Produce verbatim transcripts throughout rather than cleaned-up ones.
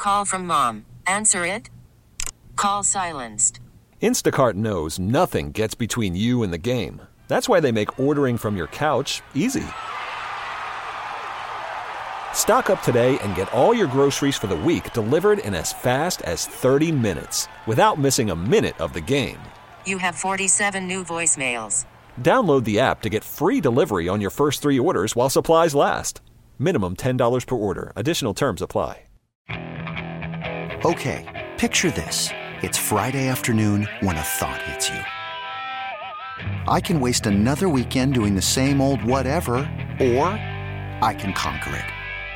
call from mom. Answer it. Call silenced. Instacart knows nothing gets between you and the game. That's why they make ordering from your couch easy. Stock up today and get all your groceries for the week delivered in as fast as thirty minutes without missing a minute of the game. You have forty-seven new voicemails. Download the app to get free delivery on your first three orders while supplies last. Minimum ten dollars per order. Additional terms apply. Okay, picture this. It's Friday afternoon when a thought hits you. I can waste another weekend doing the same old whatever, or I can conquer it.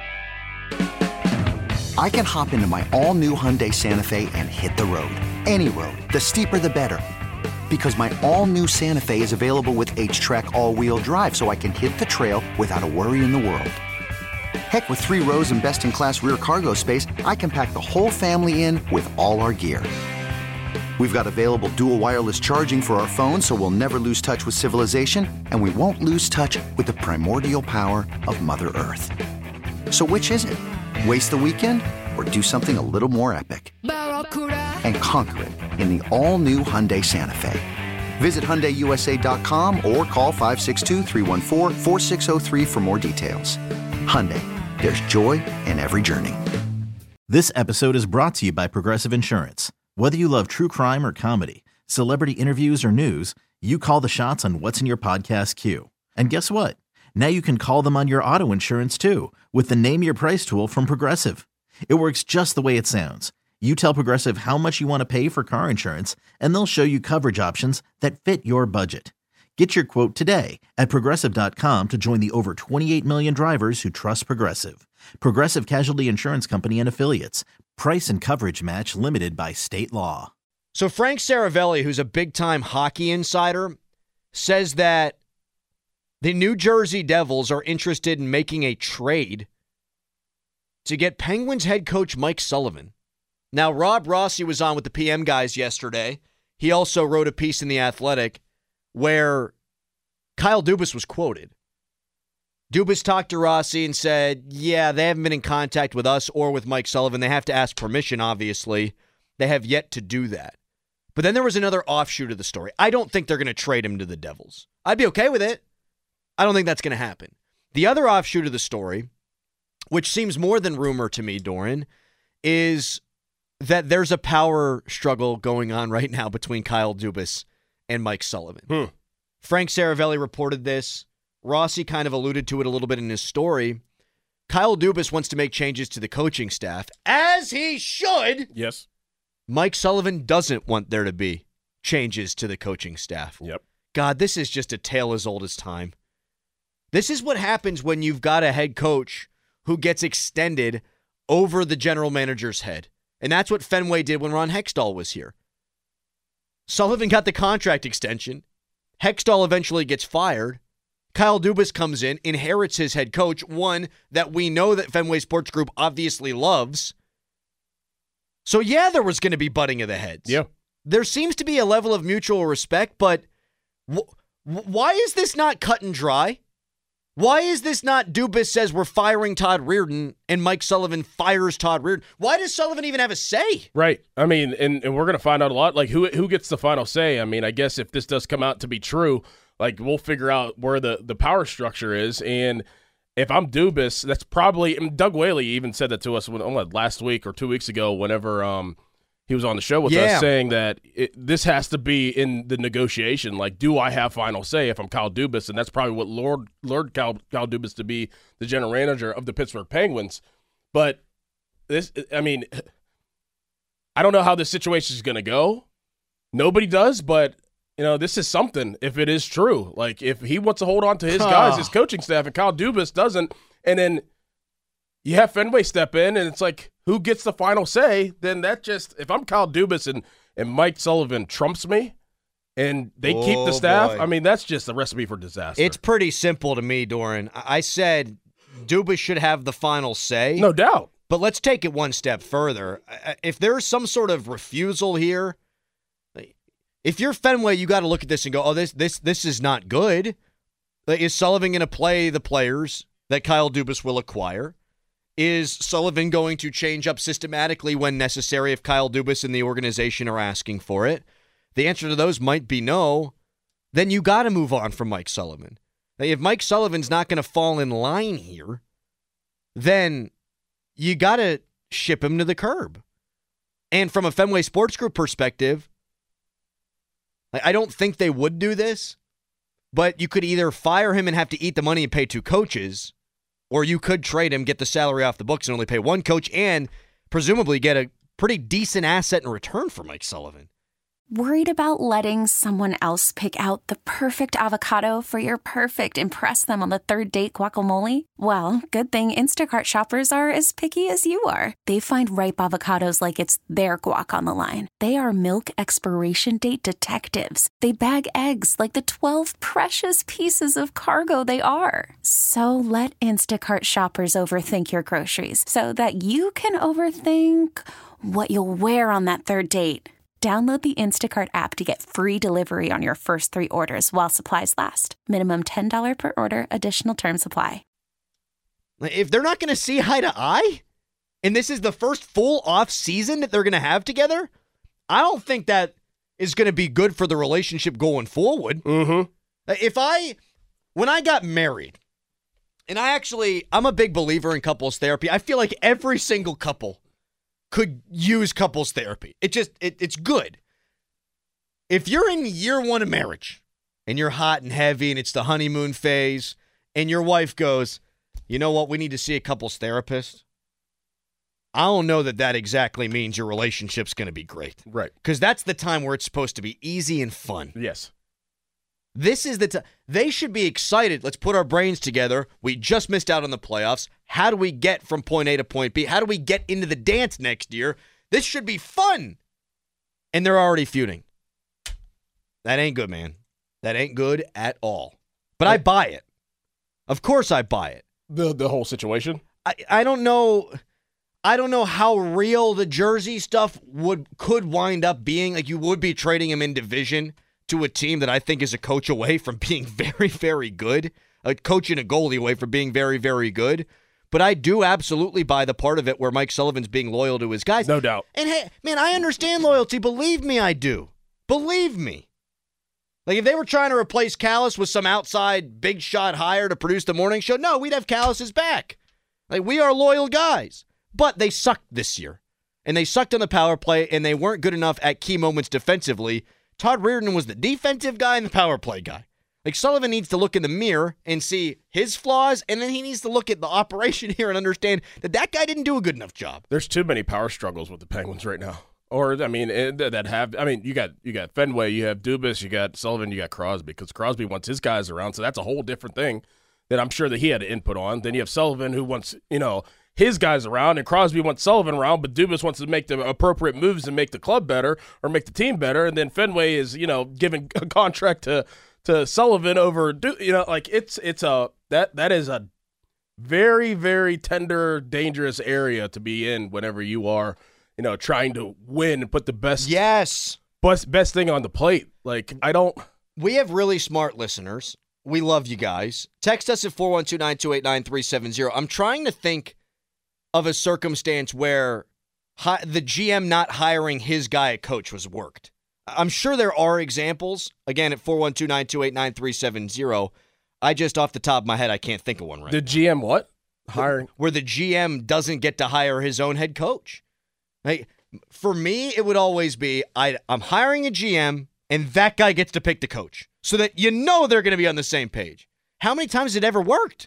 I can hop into my all-new Hyundai Santa Fe and hit the road. Any road. The steeper the better. Because my all-new Santa Fe is available with H-Track all-wheel drive, so I can hit the trail without a worry in the world. Heck, with three rows and best-in-class rear cargo space, I can pack the whole family in with all our gear. We've got available dual wireless charging for our phones, so we'll never lose touch with civilization, and we won't lose touch with the primordial power of Mother Earth. So which is it? Waste the weekend or do something a little more epic? And conquer it in the all-new Hyundai Santa Fe. Visit Hyundai U S A dot com or call five six two, three one four, four six zero three for more details. Hyundai, there's joy in every journey. This episode is brought to you by Progressive Insurance. Whether you love true crime or comedy, celebrity interviews or news, you call the shots on what's in your podcast queue. And guess what? Now you can call them on your auto insurance too with the Name Your Price tool from Progressive. It works just the way it sounds. You tell Progressive how much you want to pay for car insurance, and they'll show you coverage options that fit your budget. Get your quote today at Progressive dot com to join the over twenty-eight million drivers who trust Progressive. Progressive Casualty Insurance Company and Affiliates. Price and coverage match limited by state law. So Frank Saravelli, who's a big-time hockey insider, says that the New Jersey Devils are interested in making a trade to get Penguins head coach Mike Sullivan. Now, Rob Rossi was on with the P M guys yesterday. He also wrote a piece in The Athletic where Kyle Dubas was quoted. Dubas talked to Rossi and said, yeah, they haven't been in contact with us or with Mike Sullivan. They have to ask permission, obviously. They have yet to do that. But then there was another offshoot of the story. I don't think they're going to trade him to the Devils. I'd be okay with it. I don't think that's going to happen. The other offshoot of the story, which seems more than rumor to me, Doran, is that there's a power struggle going on right now between Kyle Dubas and Mike Sullivan. Hmm. Frank Saravelli reported this. Rossi kind of alluded to it a little bit in his story. Kyle Dubas wants to make changes to the coaching staff, as he should. Yes. Mike Sullivan doesn't want there to be changes to the coaching staff. Yep. God, this is just a tale as old as time. This is what happens when you've got a head coach who gets extended over the general manager's head. And that's what Fenway did when Ron Hextall was here. Sullivan got the contract extension. Hextall eventually gets fired. Kyle Dubas comes in, inherits his head coach, one that we know that Fenway Sports Group obviously loves. So yeah, there was going to be butting of the heads. Yeah. There seems to be a level of mutual respect, but wh- why is this not cut and dry? Why is this not Dubas says we're firing Todd Reirden and Mike Sullivan fires Todd Reirden? Why does Sullivan even have a say? Right. I mean, and, and we're going to find out a lot. Like, who who gets the final say? I mean, I guess if this does come out to be true, like, we'll figure out where the, the power structure is. And if I'm Dubas, that's probably – Doug Whaley even said that to us when, oh, last week or two weeks ago whenever um, he was on the show with yeah. us, saying that it, this has to be in the negotiation. Like, do I have final say if I'm Kyle Dubas? And that's probably what lured, lured Kyle, Kyle Dubas to be the general manager of the Pittsburgh Penguins. But this – I mean, I don't know how this situation is going to go. Nobody does, but – you know, this is something if it is true. Like, if he wants to hold on to his guys, his coaching staff, and Kyle Dubas doesn't, and then you have Fenway step in, and it's like, who gets the final say? Then that just, if I'm Kyle Dubas and, and Mike Sullivan trumps me, and they oh, keep the staff, boy. I mean, that's just a recipe for disaster. It's pretty simple to me, Doran. I said Dubas should have the final say. No doubt. But let's take it one step further. If there's some sort of refusal here, if you're Fenway, you got to look at this and go, oh, this this this is not good. Is Sullivan going to play the players that Kyle Dubas will acquire? Is Sullivan going to change up systematically when necessary if Kyle Dubas and the organization are asking for it? The answer to those might be no. Then you got to move on from Mike Sullivan. Now, if Mike Sullivan's not going to fall in line here, then you got to ship him to the curb. And from a Fenway Sports Group perspective, I don't think they would do this, but you could either fire him and have to eat the money and pay two coaches, or you could trade him, get the salary off the books, and only pay one coach, and presumably get a pretty decent asset in return for Mike Sullivan. Worried about letting someone else pick out the perfect avocado for your perfect impress them on the third date guacamole? Well, good thing Instacart shoppers are as picky as you are. They find ripe avocados like it's their guac on the line. They are milk expiration date detectives. They bag eggs like the twelve precious pieces of cargo they are. So let Instacart shoppers overthink your groceries so that you can overthink what you'll wear on that third date. Download the Instacart app to get free delivery on your first three orders while supplies last. Minimum ten dollars per order. Additional terms apply. If they're not going to see eye to eye, and this is the first full off season that they're going to have together, I don't think that is going to be good for the relationship going forward. Mm-hmm. If I, when I got married, and I actually, I'm a big believer in couples therapy. I feel like every single couple could use couples therapy. It just, it, it's good. If you're in year one of marriage and you're hot and heavy and it's the honeymoon phase and your wife goes, you know what, we need to see a couples therapist. I don't know that that exactly means your relationship's going to be great. Right. Because that's the time where it's supposed to be easy and fun. Yes. This is the time. They should be excited. Let's put our brains together. We just missed out on the playoffs. How do we get from point A to point B? How do we get into the dance next year? This should be fun. And they're already feuding. That ain't good, man. That ain't good at all. But I buy it. Of course I buy it. The the whole situation? I, I don't know. I don't know how real the Jersey stuff would could wind up being. Like, you would be trading him in division to a team that I think is a coach away from being very, very good. A coach and a goalie away from being very, very good. But I do absolutely buy the part of it where Mike Sullivan's being loyal to his guys. No doubt. And hey, man, I understand loyalty. Believe me, I do. Believe me. Like, if they were trying to replace Callis with some outside big shot hire to produce the morning show, no, we'd have Callis's back. Like, we are loyal guys. But they sucked this year. And they sucked on the power play, and they weren't good enough at key moments defensively. Todd Reirden was the defensive guy and the power play guy. Like, Sullivan needs to look in the mirror and see his flaws, and then he needs to look at the operation here and understand that that guy didn't do a good enough job. There's too many power struggles with the Penguins right now. Or, I mean, that have, I mean, you got you got Fenway, you have Dubas, you got Sullivan, you got Crosby, because Crosby wants his guys around, so that's a whole different thing that I'm sure that he had input on. Then you have Sullivan, who wants, you know, his guys around, and Crosby wants Sullivan around, but Dubas wants to make the appropriate moves and make the club better or make the team better. And then Fenway is, you know, giving a contract to to Sullivan over, you know, like it's it's a that that is a very, very tender, dangerous area to be in whenever you are, you know, trying to win and put the best yes best best thing on the plate. Like, I don't. We have really smart listeners. We love you guys. Text us at four one two, nine two eight, nine three seven zero. I'm trying to think of a circumstance where hi- the G M not hiring his guy at coach was worked. I'm sure there are examples. Again, at four one two, nine two eight, nine three seven zero. I just, off the top of my head, I can't think of one right The now. G M what? Hiring? Where the G M doesn't get to hire his own head coach. Like, for me, it would always be, I, I'm hiring a G M, and that guy gets to pick the coach. So that you know they're going to be on the same page. How many times has it ever worked?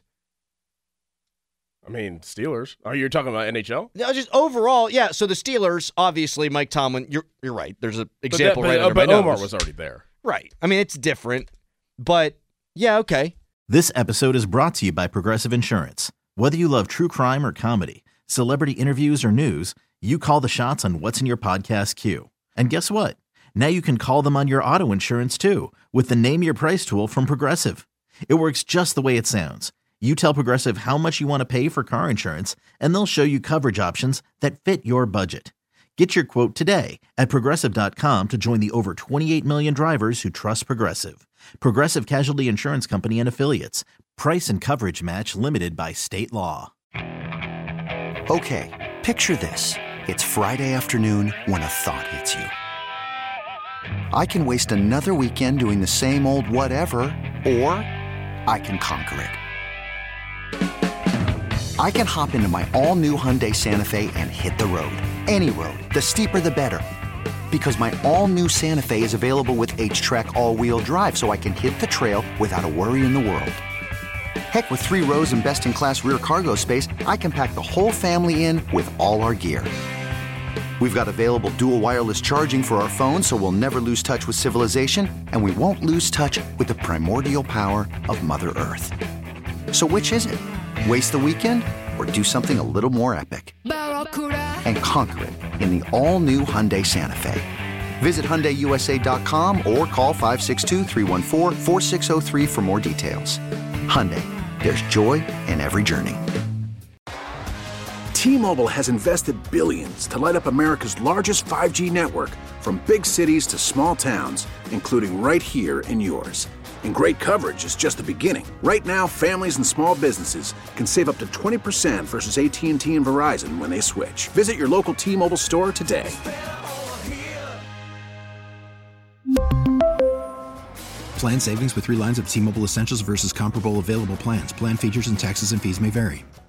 I mean, Steelers. Oh, you're talking about N H L? No, just overall, yeah. So the Steelers, obviously, Mike Tomlin, you're you're right. There's an example but that, right but, under but my Omar nose. was already there. Right. I mean, it's different. But, yeah, okay. This episode is brought to you by Progressive Insurance. Whether you love true crime or comedy, celebrity interviews or news, you call the shots on what's in your podcast queue. And guess what? Now you can call them on your auto insurance too with the Name Your Price tool from Progressive. It works just the way it sounds. You tell Progressive how much you want to pay for car insurance, and they'll show you coverage options that fit your budget. Get your quote today at Progressive dot com to join the over twenty-eight million drivers who trust Progressive. Progressive Casualty Insurance Company and Affiliates. Price and coverage match limited by state law. Okay, picture this. It's Friday afternoon when a thought hits you. I can waste another weekend doing the same old whatever, or I can conquer it. I can hop into my all-new Hyundai Santa Fe and hit the road. Any road. The steeper the better. Because my all-new Santa Fe is available with H-Track all-wheel drive, so I can hit the trail without a worry in the world. Heck, with three rows and best-in-class rear cargo space, I can pack the whole family in with all our gear. We've got available dual wireless charging for our phones, so we'll never lose touch with civilization, and we won't lose touch with the primordial power of Mother Earth. So which is it? Waste the weekend or do something a little more epic? And conquer it in the all-new Hyundai Santa Fe. Visit Hyundai U S A dot com or call five six two, three one four, four six zero three for more details. Hyundai, there's joy in every journey. T-Mobile has invested billions to light up America's largest five G network, from big cities to small towns, including right here in yours. And great coverage is just the beginning. Right now, families and small businesses can save up to twenty percent versus A T and T and Verizon when they switch. Visit your local T-Mobile store today. Plan savings with three lines of T-Mobile Essentials versus comparable available plans. Plan features and taxes and fees may vary.